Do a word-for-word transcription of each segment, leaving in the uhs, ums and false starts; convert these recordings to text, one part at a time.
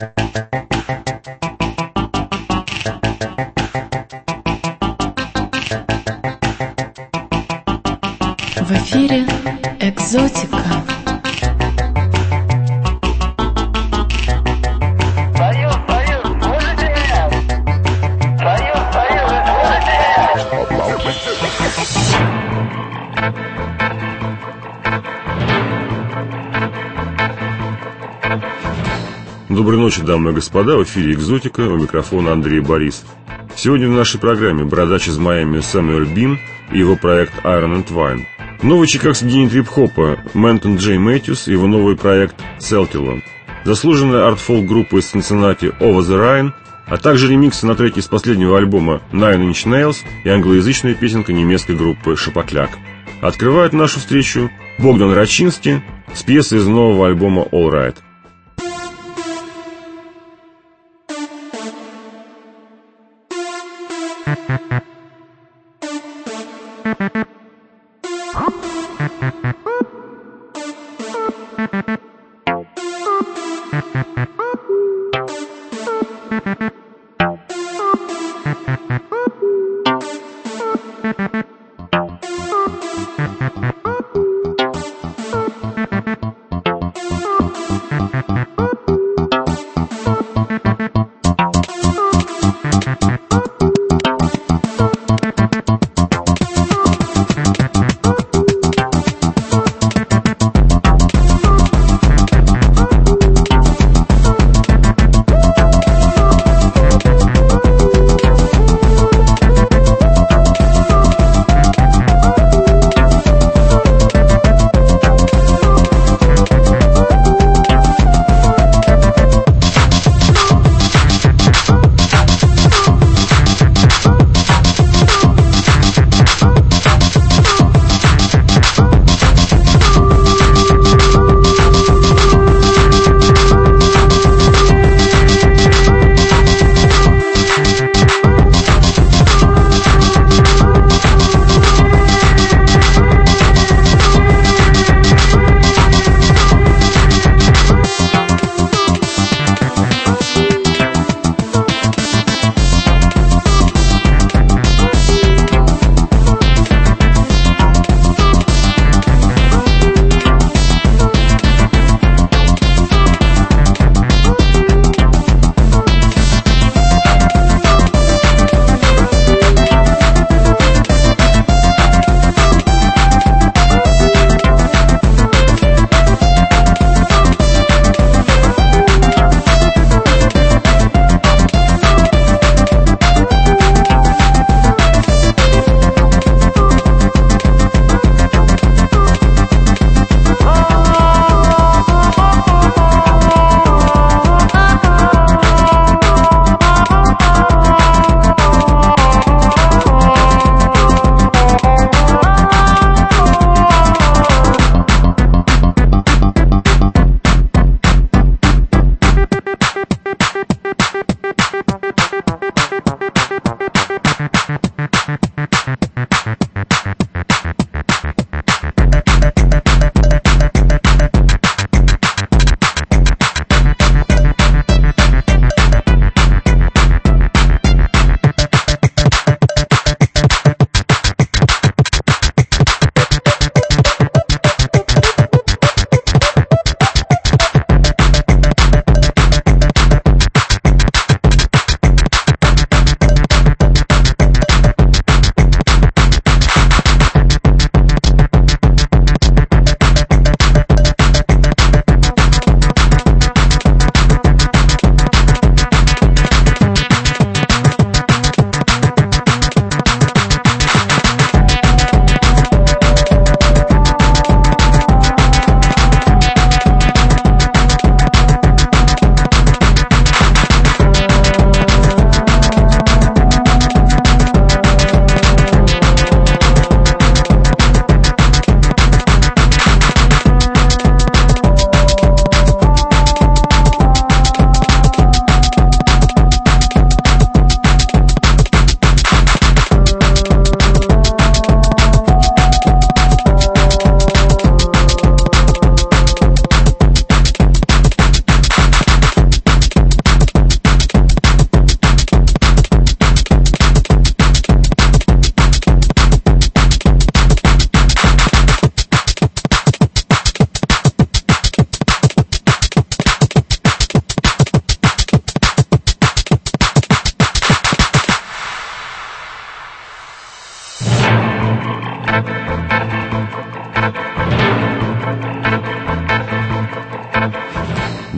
В эфире «Экзотика». Союз, Союз, слышите меня? Союз, Союз, слышите меня? Доброй ночи, дамы и господа, в эфире «Экзотика», у микрофона Андрей Борисов. Сегодня в нашей программе бородач из Майами Сэмюэль Бин и его проект Iron and Wine. Новый чикагский гений трип-хопа Ментон Джей Мэтьюс и его новый проект Селтилон. Заслуженная арт-фолк-группа из Цинциннати Over the Rhine, а также ремиксы на треки из последнего альбома Nine Inch Nails и англоязычная песенка немецкой группы Шапокляк. Открывает нашу встречу Богдан Рачинский с пьесой из нового альбома All Right.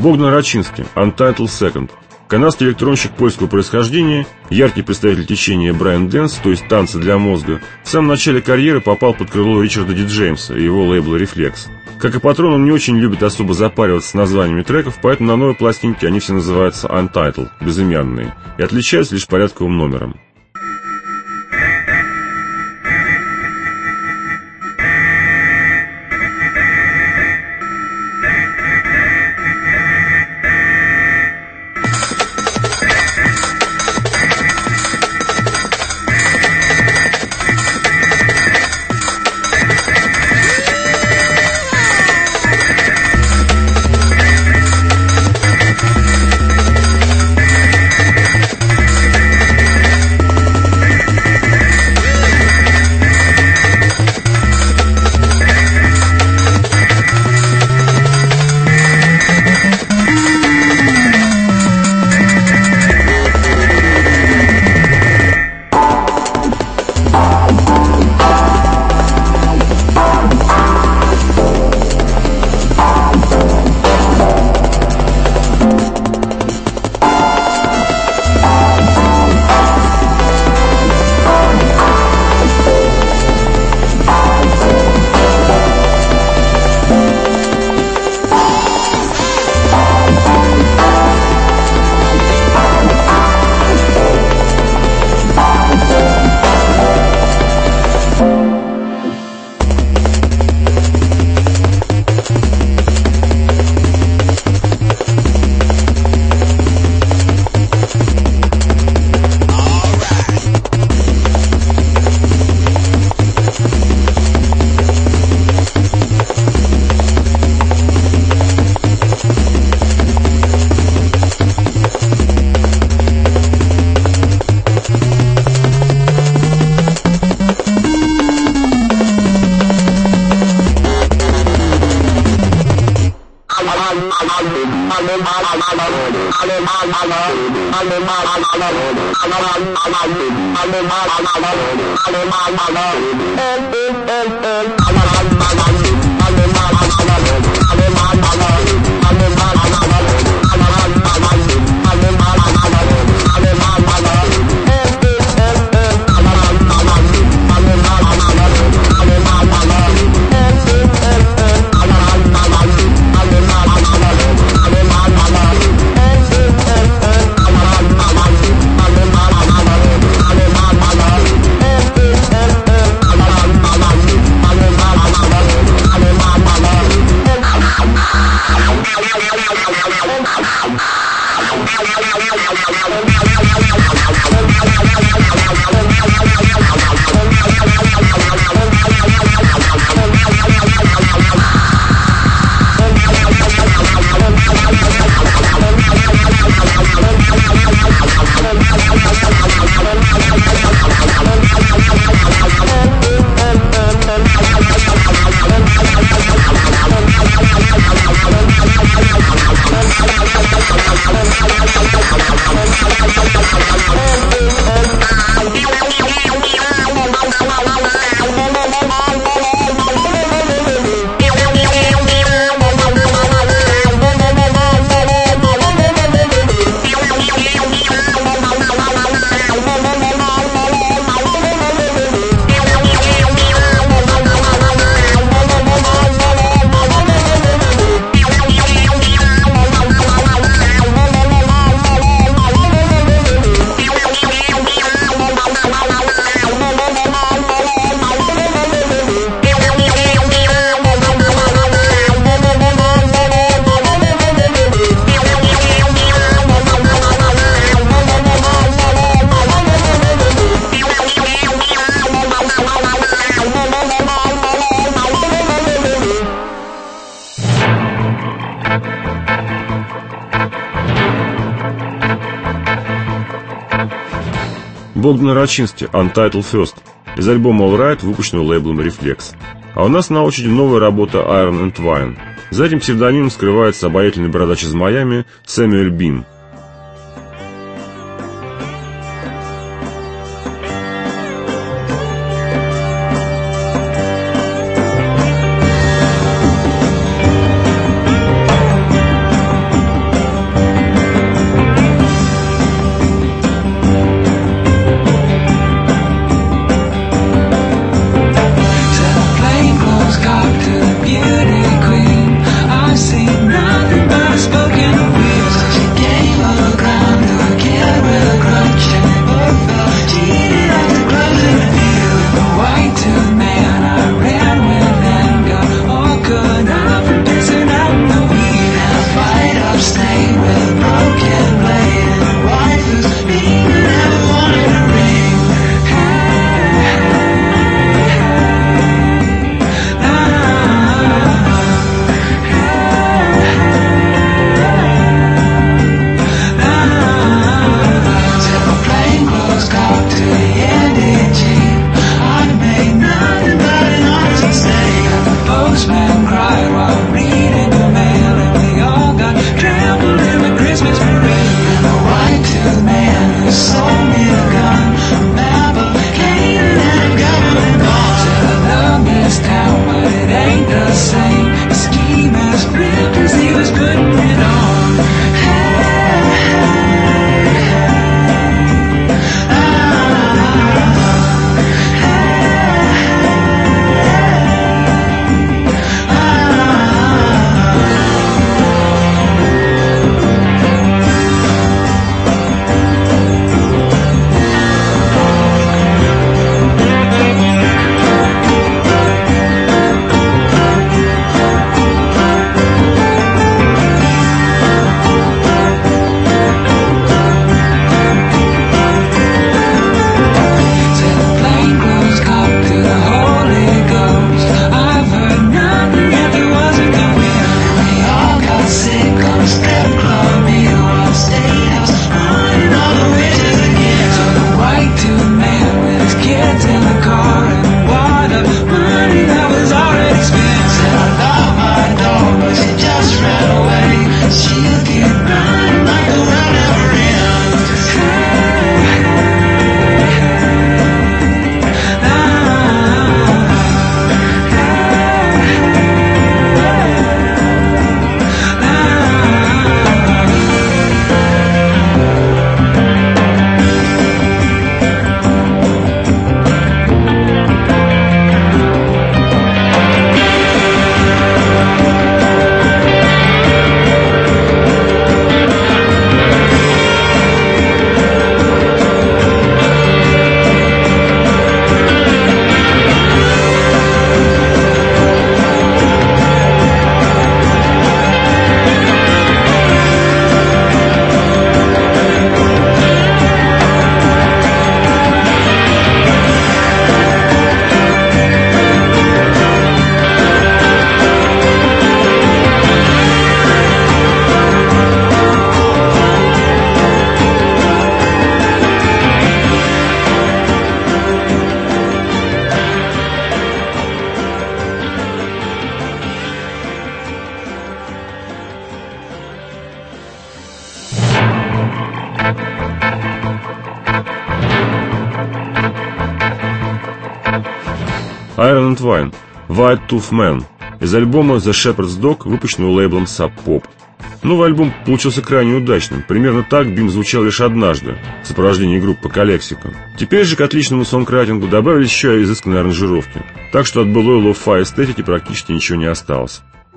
Богдан Рачинский, Untitled Second. Канадский электронщик польского происхождения, яркий представитель течения Брайан Дэнс, то есть танцы для мозга, в самом начале карьеры попал под крыло Ричарда Ди Джеймса и его лейбла Reflex. Как и Патрон, он не очень любит особо запариваться с названиями треков, поэтому на новой пластинке они все называются Untitled, безымянные, и отличаются лишь порядковым номером. Богдан Рачинский, Untitled First, из альбома All Right, выпущенного лейблом Reflex. А у нас на очереди новая работа Iron and Wine. За этим псевдонимом скрывается обаятельный бородач из Майами Сэмюэль Бин. Iron and Wine, White Tooth Man из альбома The Shepherd's Dog, выпущенного лейблом Sub Pop. Новый альбом получился крайне удачным. Примерно так Бим звучал лишь однажды в сопровождении группы Calexico. Теперь же к отличному сонграйтингу добавились еще и изысканные аранжировки. Так что от былой лоу-фай эстетики практически ничего не осталось.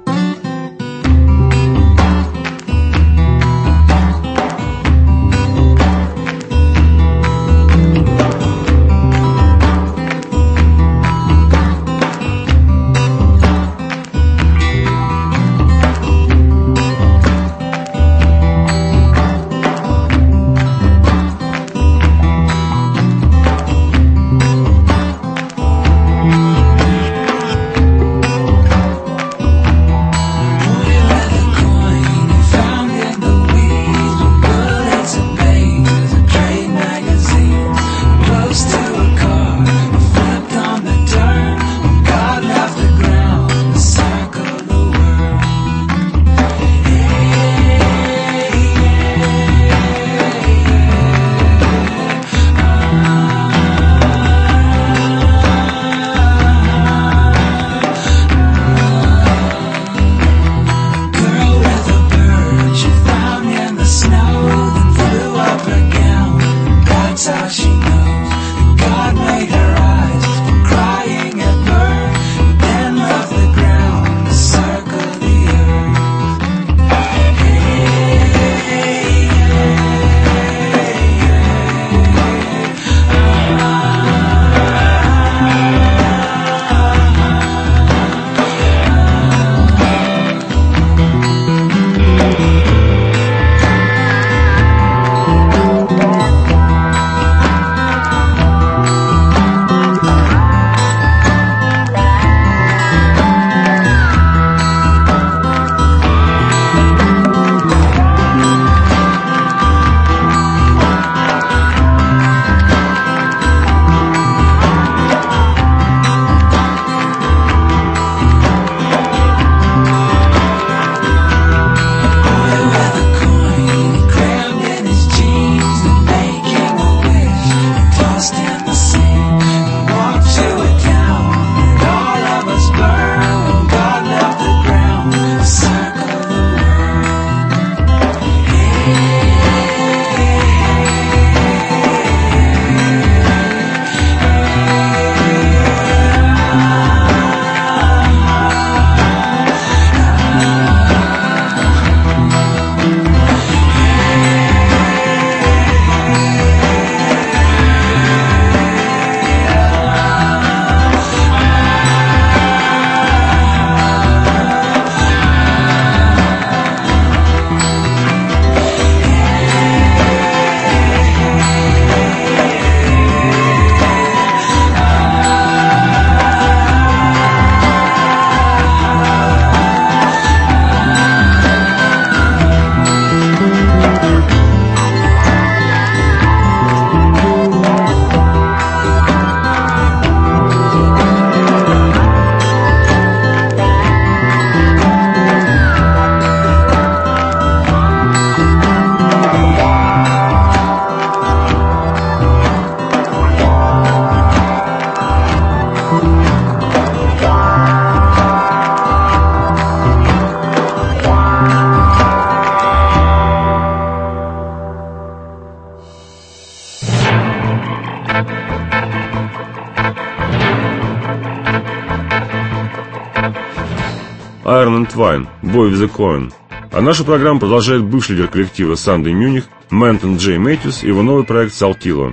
Iron and Wine, Boy with a Coin. А нашу программу продолжает бывший лидер коллектива Sunday Munich, Мэнтон Джей Мэтьюс и его новый проект Saltillo.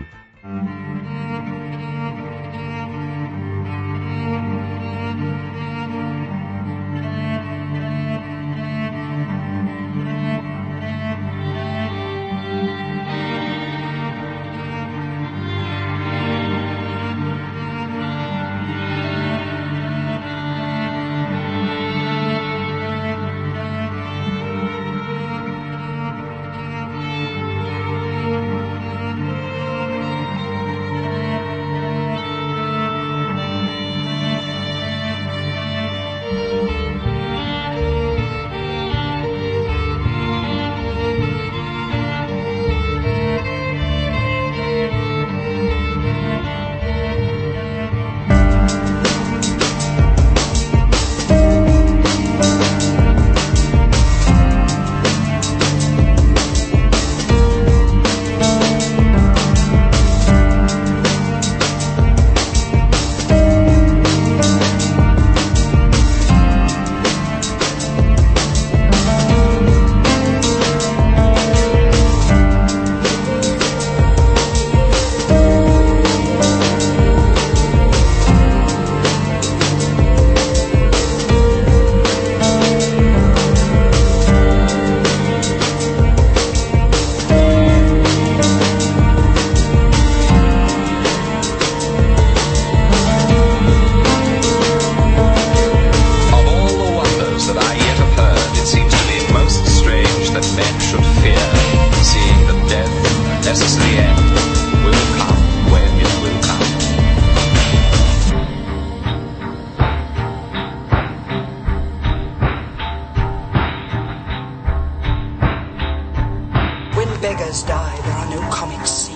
beggars die, there are no comics seen.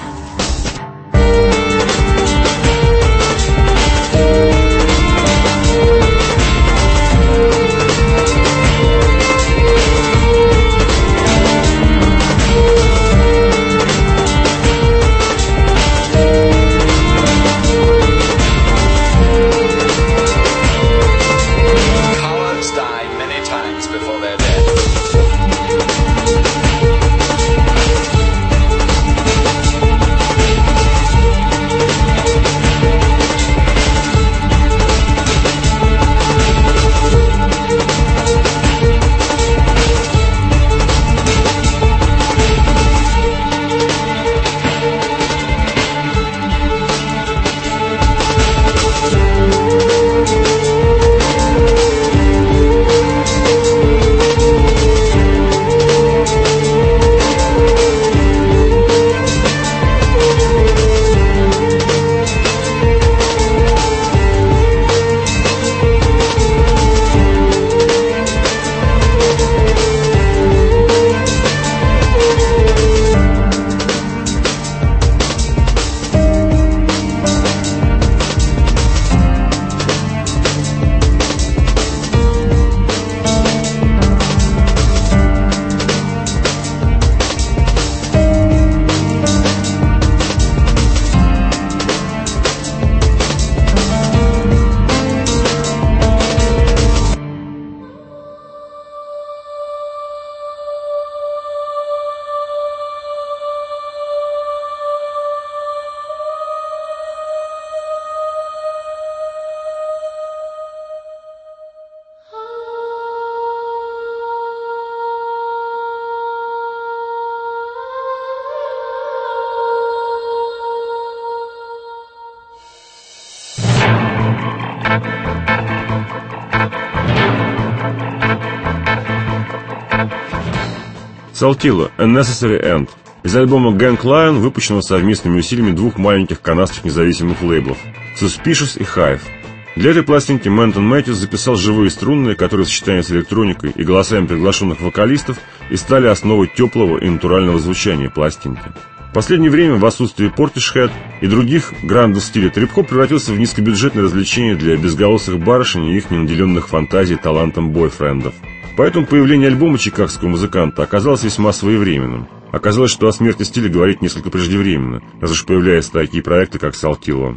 Saltillo – A Necessary End из альбома Gang Lion, выпущенного совместными усилиями двух маленьких канадских независимых лейблов – Suspicious и Hive. Для этой пластинки Ментон Мэтьюс записал живые струнные, которые в сочетании с электроникой и голосами приглашенных вокалистов и стали основой теплого и натурального звучания пластинки. В последнее время в отсутствие Portishead и других грандов стиля трип-хоп превратился в низкобюджетное развлечение для безголосых барышень и их ненаделенных фантазий талантом бойфрендов. Поэтому появление альбома чикагского музыканта оказалось весьма своевременным. Оказалось, что о смерти стиля говорить несколько преждевременно, раз уж появляются такие проекты, как Saltillo.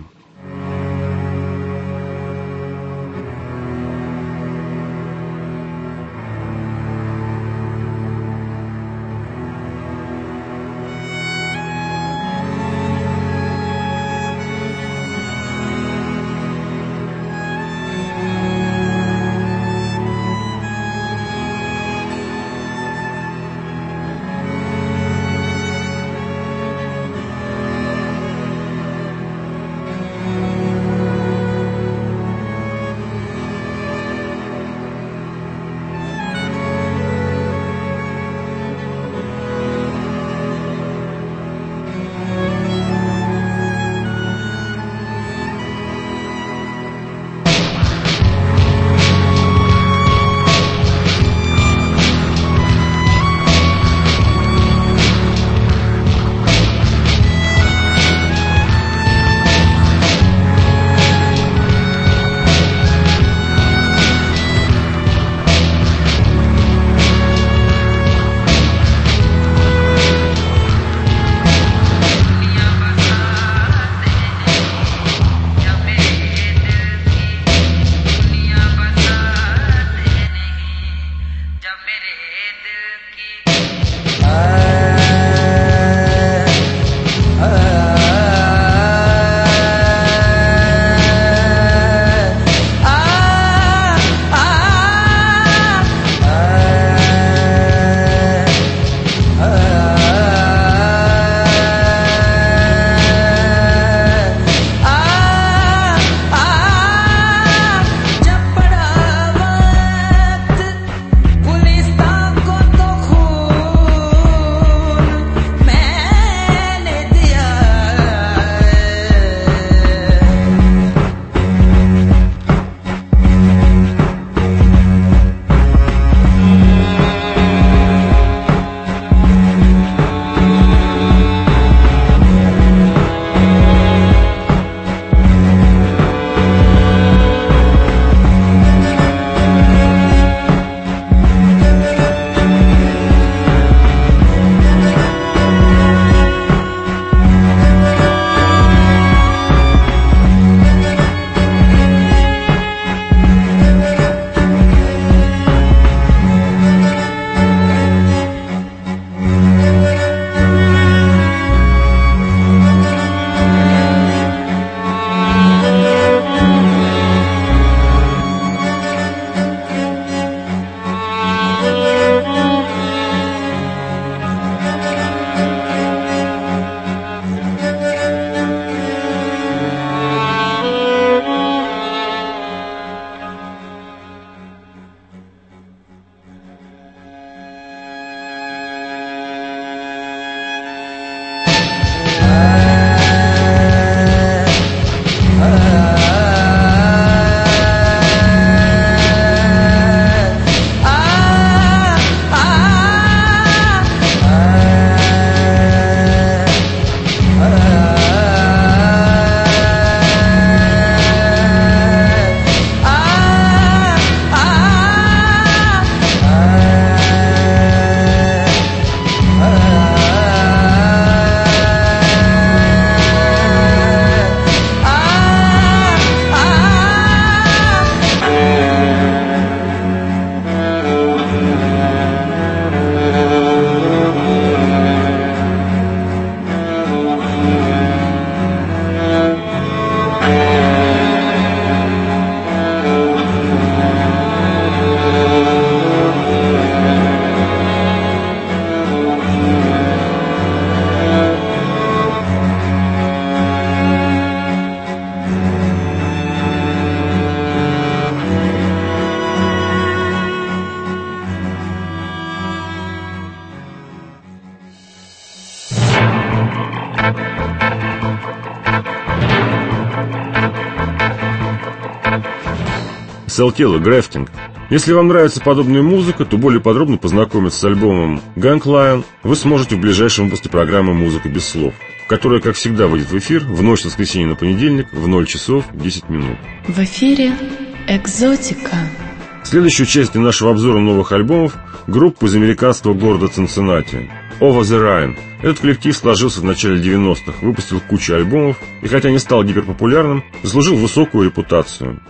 Saltillo, Grafting. Если вам нравится подобная музыка, то более подробно познакомиться с альбомом Gang Lion вы сможете в ближайшем выпуске программы «Музыка без слов», которая, как всегда, выйдет в эфир в ночь с воскресенья на понедельник в ноль часов десять минут. В эфире «Экзотика». Следующую часть нашего обзора новых альбомов – группа из американского города Цинциннати Over the Rhine. Этот коллектив сложился в начале девяностых, выпустил кучу альбомов и, хотя не стал гиперпопулярным, заслужил высокую репутацию.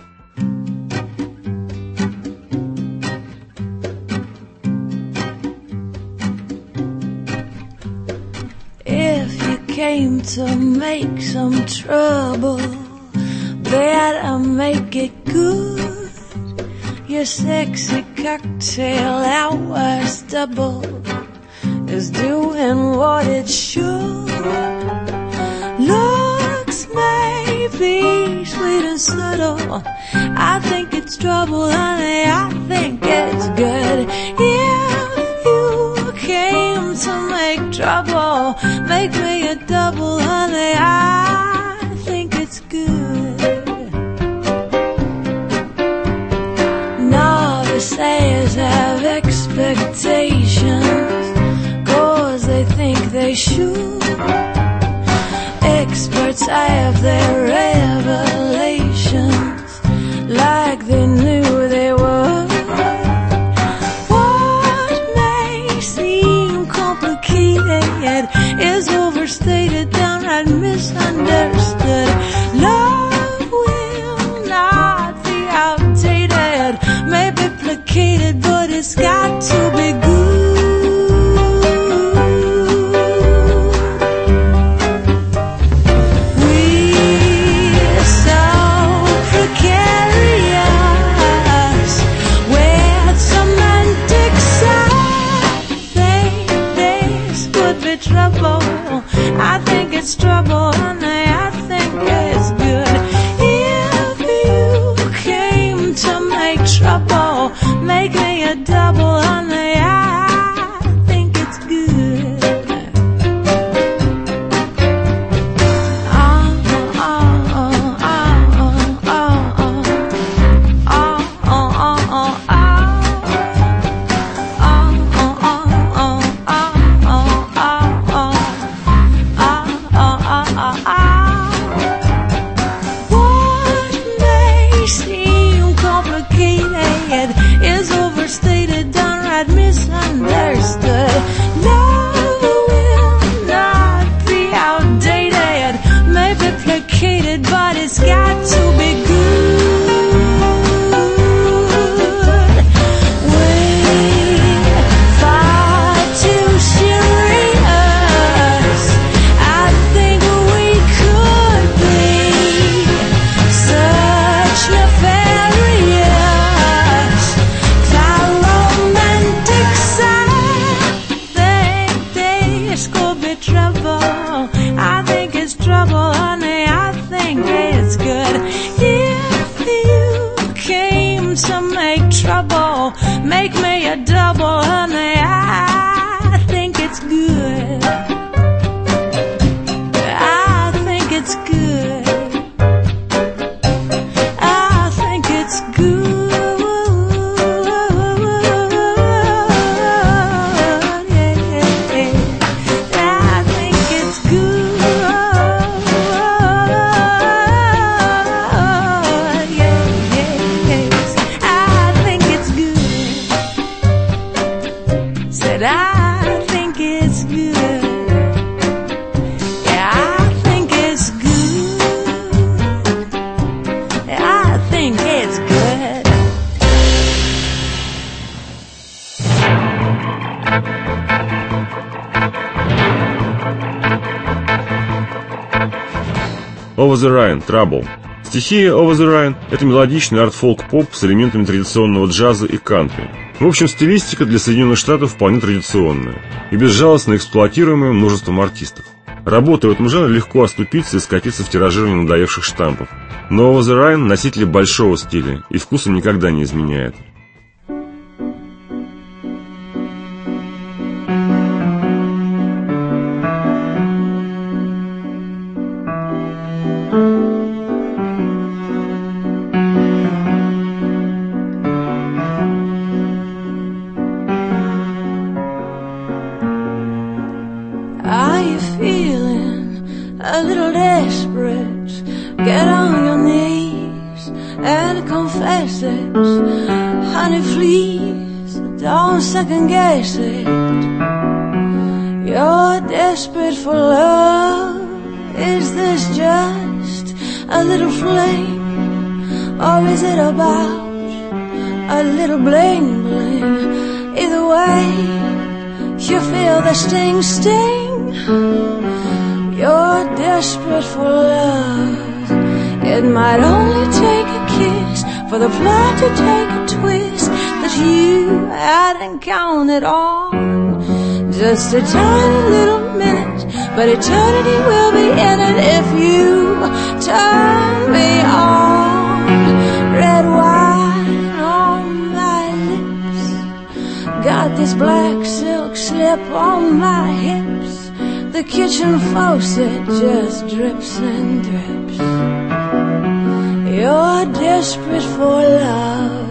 Came to make some trouble, better make it good. Your sexy cocktail hours double is doing what it should. Looks may be sweet and subtle, I think it's trouble, honey, I think it's good. If you came to make trouble, make me a double, honey, I think it's good. Novices have expectations, cause they think they should. Experts have their revelations, like they knew they would. Is overstated, downright misunderstood. Love will not be outdated, may be placated, but it's got to be good. We're so precarious, with semantic side, this could be trouble. I think it's trouble, honey, I think it's good. If you came to make trouble, make me a double, honey, I think it's good. Oh, oh, oh, oh, oh, oh, oh, oh, oh, oh. Is overstated, downright misunderstood. Love will not be outdated, may be placated, but it's got to be good. We're far too serious, I think we could be such nefarious. I think it's trouble, honey, I think it's good. If you came to make trouble, make me a double, honey, I think it's good. Over the Rhine, Trouble. Стихия Over the Rhine – это мелодичный арт-фолк-поп с элементами традиционного джаза и кантри. В общем, стилистика для Соединенных Штатов вполне традиционная и безжалостно эксплуатируемая множеством артистов. Работая в этом жанре, легко оступиться и скатиться в тиражирование надоевших штампов. Но Over the Rhine – носитель большого стиля и вкусом никогда не изменяет. Are you feeling a little desperate? Get on your knees and confess it. Honey, please, don't second guess it. You're desperate for love. Is this just a little flame? Or is it about a little bling bling? Either way, you feel the sting sting. You're desperate for love. It might only take a kiss for the plot to take a twist that you hadn't counted on. Just a tiny little minute, but eternity will be in it if you turn me on. Red wine on my lips, got this black silk slip on my hips. The kitchen faucet just drips and drips. You're desperate for love.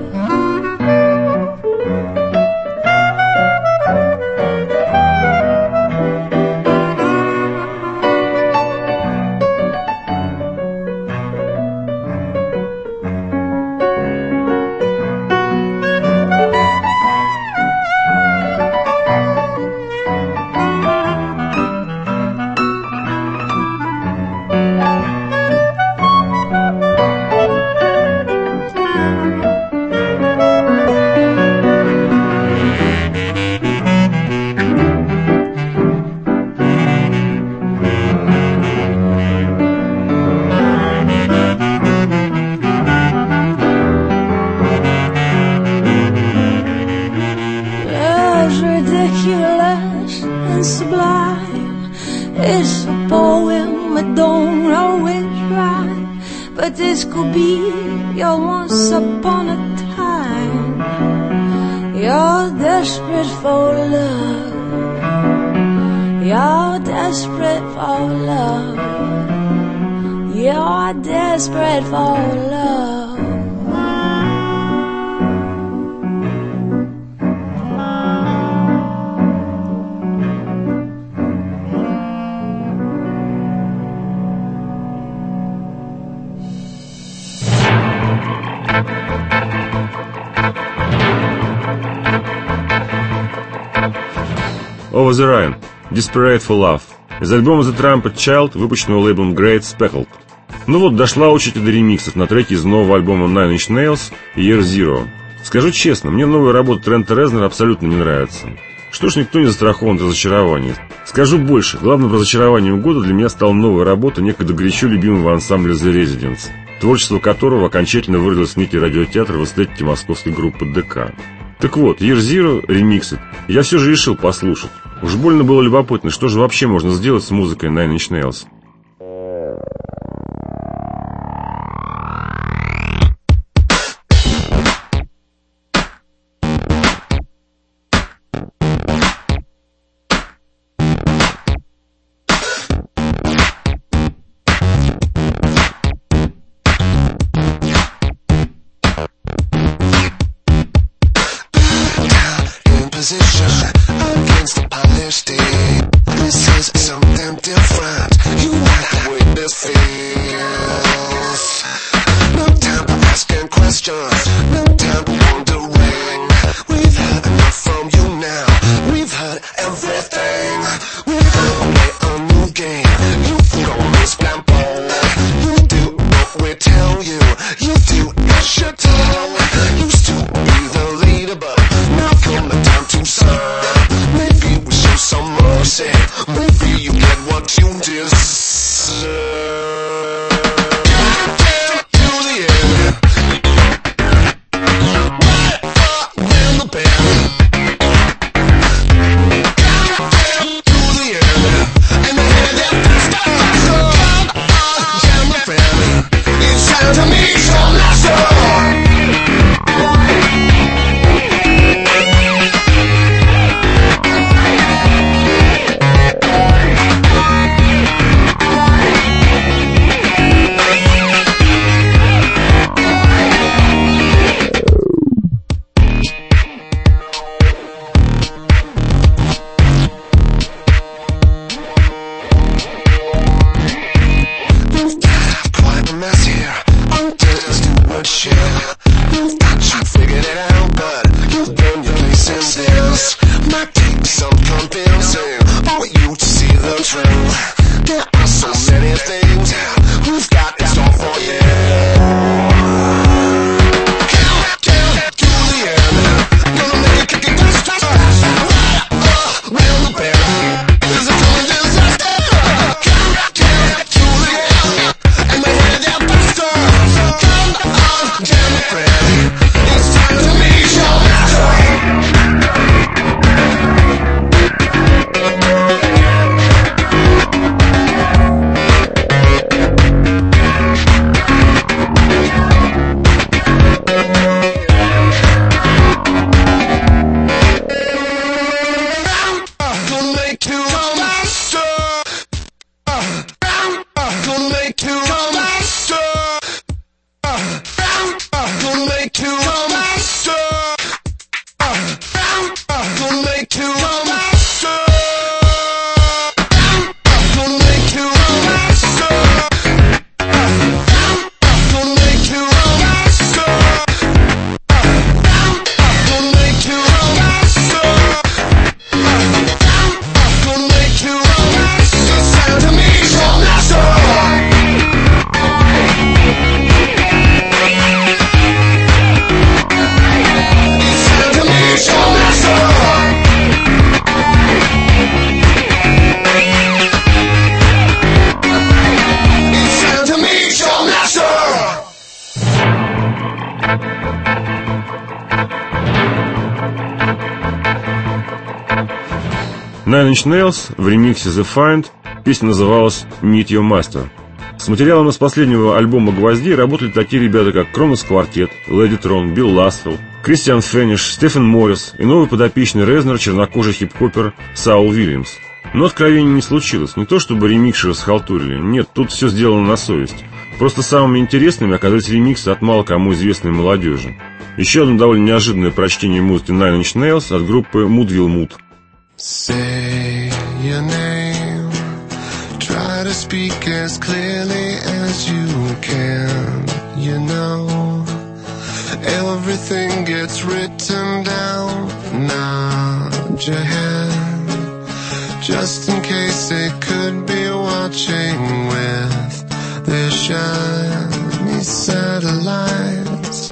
Ridiculous and sublime. It's a poem, I don't know which rhyme, but this could be your once upon a time. You're desperate for love. You're desperate for love. You're desperate for love. Over the Rhine, Desperate for Love, из альбома The Trumpet Child, выпущенного лейблом Great Speckled. Ну вот, дошла очередь до ремиксов на треки из нового альбома Nine Inch Nails и Year Zero. Скажу честно, мне новая работа Трента Резнора абсолютно не нравится. Что ж, никто не застрахован от разочарования. Скажу больше, главным разочарованием года для меня стала новая работа некогда горячо любимого ансамбля The Residents, творчество которого окончательно выродилось в некий радиотеатр в эстетике московской группы ди кей. Так вот, Year Zero ремиксит я все же решил послушать. Уж больно было любопытно, что же вообще можно сделать с музыкой Nine Inch Nails. Against the polished steel. This is something different. You like the way this feels. No time for asking questions. No time for wondering. We've heard enough from you now. We've heard everything. We're gonna play a new game. You think on this bamboo. You do what we tell you. You do as you're told. Used to be the leader, but now come the time to serve. Maybe we show some mercy. Maybe you get what you deserve. There are so many things we've got in store for you. Count, count to the end. Gonna make it disaster. Right up around the bend. There's a coming disaster. Count, count to the end. And we're headed out faster. Come on, jam it, friend. It's time to meet your master. Nine Inch Nails в ремиксе The Find, песня называлась Meet Your Master. С материалом из последнего альбома «Гвозди» работали такие ребята, как Кронос Квартет, Леди Трон, Билл Ластфелл, Кристиан Фенниш, Стефен Моррис и новый подопечный Резнер, чернокожий хип-хопер Саул Уильямс. Но откровений не случилось. Не то чтобы ремикшеры схалтурили. Нет, тут все сделано на совесть. Просто самыми интересными оказались ремиксы от мало кому известной молодежи. Еще одно довольно неожиданное прочтение музыки Nine Inch Nails от группы Mudville Mood. Say your name. Try to speak as clearly as you can. You know, everything gets written down. Nod your head, just in case they could be watching with their shiny satellites.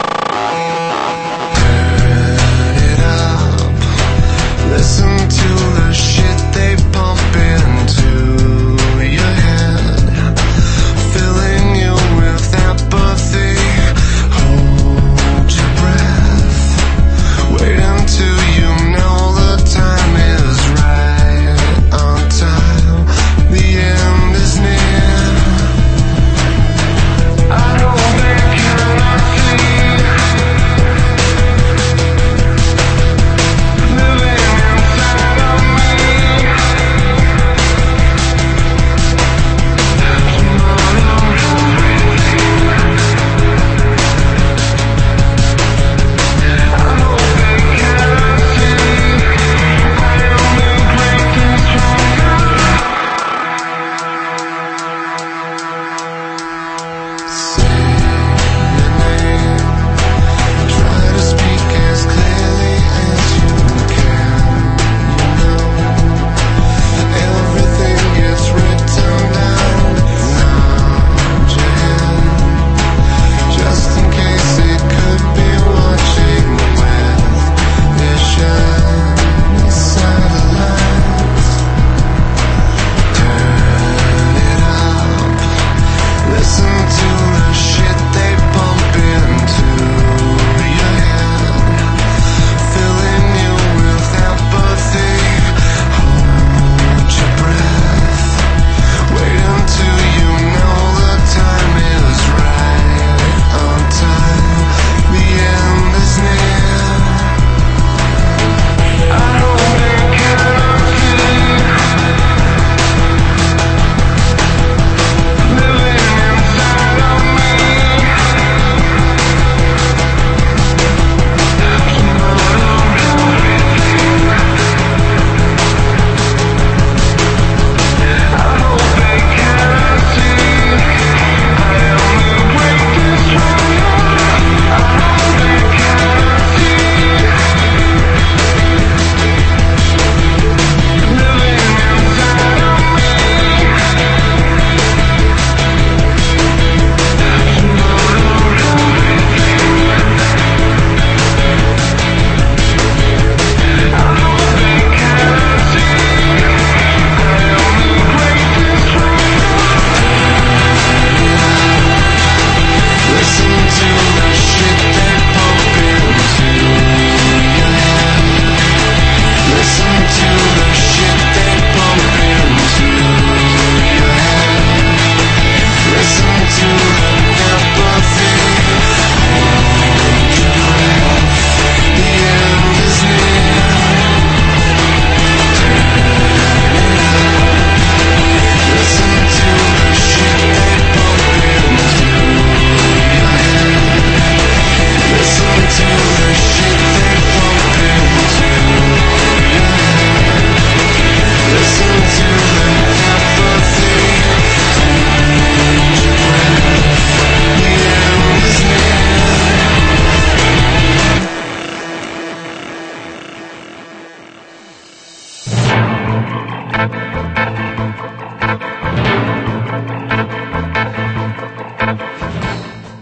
Turn it up, listen to the shit they pump into your head, filling you with apathy. Hold your breath, wait until you know the time is right on time. The end is near. I know they cannot see.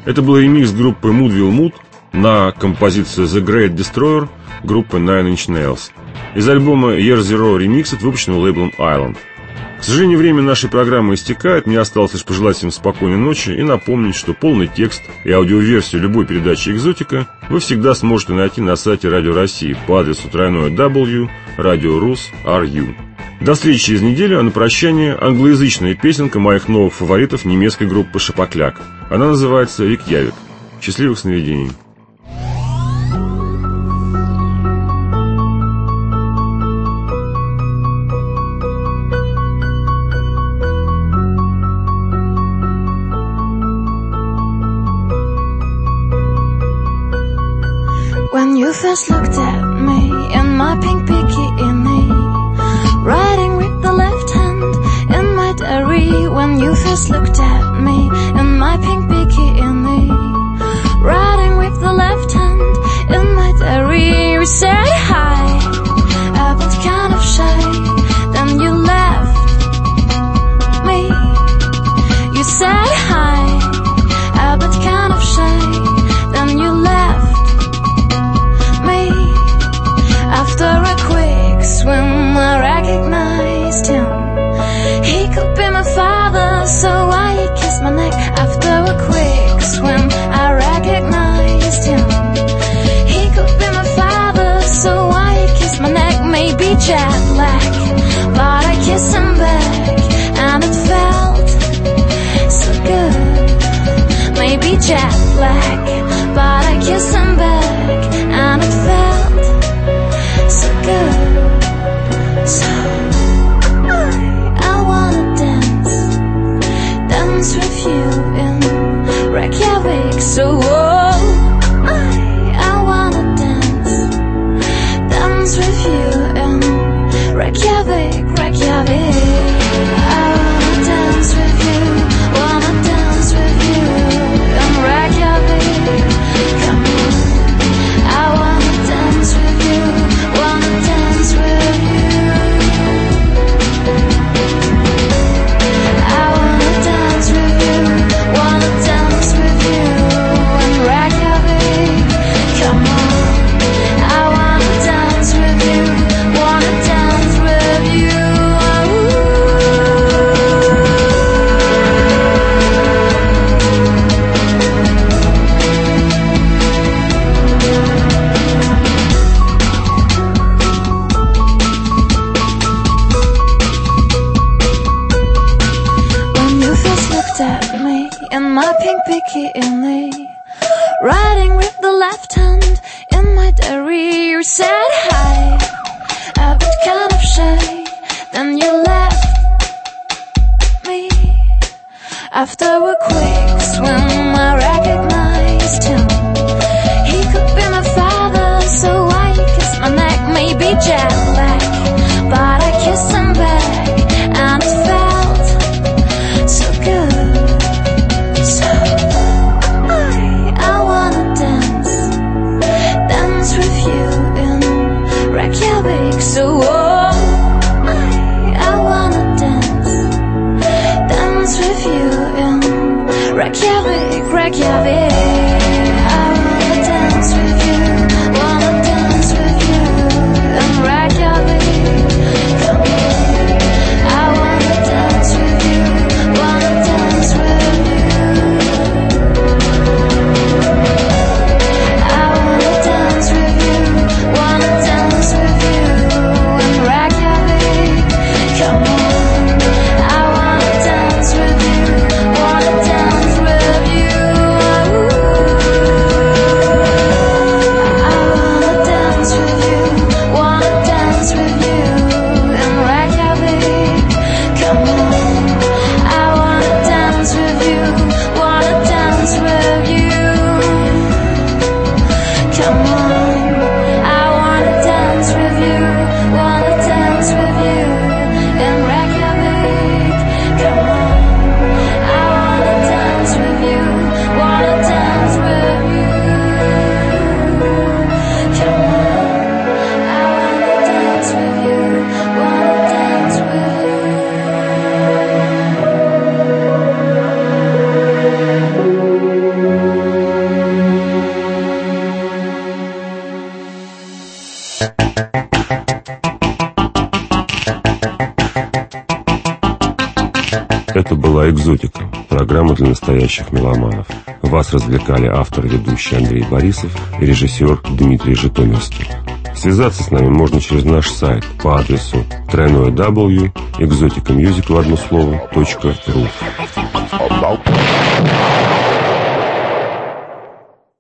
Это был ремикс группы Mudville Mood на композицию The Great Destroyer группы Nine Inch Nails из альбома Year Zero Remixed, выпущенного лейблом Island. К сожалению, время нашей программы истекает, мне осталось лишь пожелать всем спокойной ночи и напомнить, что полный текст и аудиоверсию любой передачи «Экзотика» вы всегда сможете найти на сайте Радио России по адресу тройное W радио рус точка ру. До встречи через неделю, а на прощание англоязычная песенка моих новых фаворитов немецкой группы «Шапокляк». Она называется «Рейкьявик». Счастливых сновидений. When you first looked at me in my pink bikini, writing with the left hand in my diary. When you first looked at me in my pink bikini, writing with the left hand in my diary. You said hi, I was kind of shy, then you left me. You said hi, I was kind of shy, then you left. After a quick swim, I recognized him. He could be my father, so I kissed my neck. After a quick swim, I recognized him. He could be my father, so I kissed my neck. Maybe jet lag, but I kissed him back, and it felt so good. Maybe jet lag, but I kissed him back, and it felt so good. So I, I wanna dance, dance with you in Reykjavik. So oh, I, I wanna dance, dance with you in Reykjavik, Reykjavik. I wanna dance with you, wanna dance with you in Reykjavik. Come on, I wanna dance with you, wanna dance with you. I wanna dance with you, wanna dance with you in Reykjavik. Come on, I wanna dance with you, wanna dance with you. When you first looked at me in my pink bikini, writing with the left hand in my diary. You said hi, I was kind of shy, then you left me. After a quick swim, I recognized him. He could be my father, so I kissed my neck. Maybe jet lag, but I kissed him back, and it felt so good. So I, I wanna dance, dance with you in Reykjavik. So oh, I, I wanna dance, dance with you in Reykjavik, Reykjavik. I wanna dance with you, wanna dance with you in Reykjavik. Come on, I wanna dance with you, wanna dance with you. I wanna dance with you, wanna dance with you in Reykjavik. Come on, I wanna dance with you, wanna dance with you. Это была «Экзотика», программа для настоящих меломанов. Вас развлекали автор и ведущий Андрей Борисов и режиссер Дмитрий Житомирский. Связаться с нами можно через наш сайт по адресу дабл ю дабл ю дабл ю точка экзотика мьюзик в одно слово точка ру.